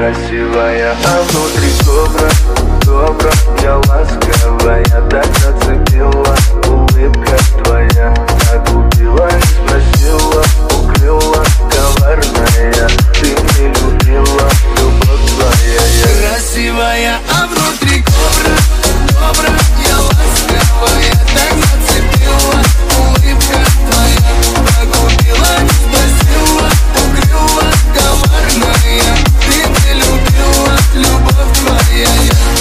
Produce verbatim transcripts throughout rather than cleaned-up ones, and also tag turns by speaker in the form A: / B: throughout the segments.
A: Красивая, а внутри кобра, добра, я ласковая, так зацепила. Улыбка твоя так убила, не спросила, укрыла. Коварная, ты не любила, любовь твоя.
B: Красивая, а внутри кобра, добра, я ласковая, так зацепила. Улыбка твоя так убила, не спросила, укрыла. Коварная, ты не любила, любовь твоя.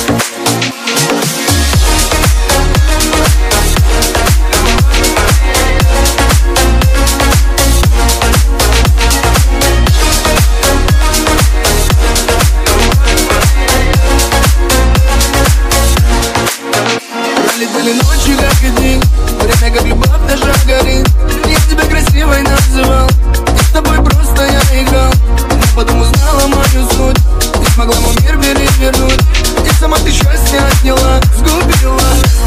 B: Пролетели ночи, как и дни, время как любовь наша горит. Я тебя красивой называл, и с тобой просто я играл. Но потом узнала мою суть, ты смогла мой мир перевернуть. И сама ты счастье отняла, сгубила.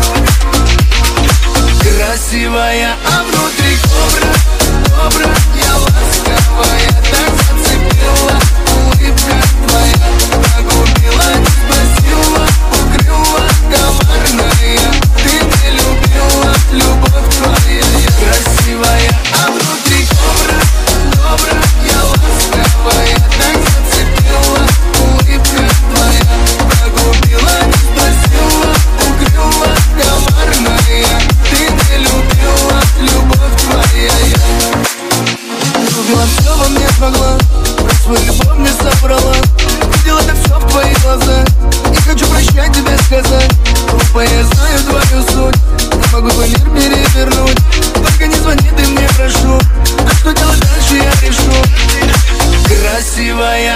B: Красивая, а внутри кобра, добра, я ласковая, так зацепила. Улыбка твоя так убила, не спросила, укрыла. Коварная, ты не любила, любовь твоя. Красивая, а внутри кобра, добра, я ласковая, так зацепила. Улыбка твоя так убила, не спросила, укрыла. Коварная, ты не любила, любовь твоя. Любила все во мне смогла, про свою любовь не собрала. Видела так все в твоих глазах, и хочу прощать тебе сказать. Глупо, я знаю твою суть, не могу твой мир перевернуть. Только не звони ты мне, прошу, а что делать дальше я решу. Красивая,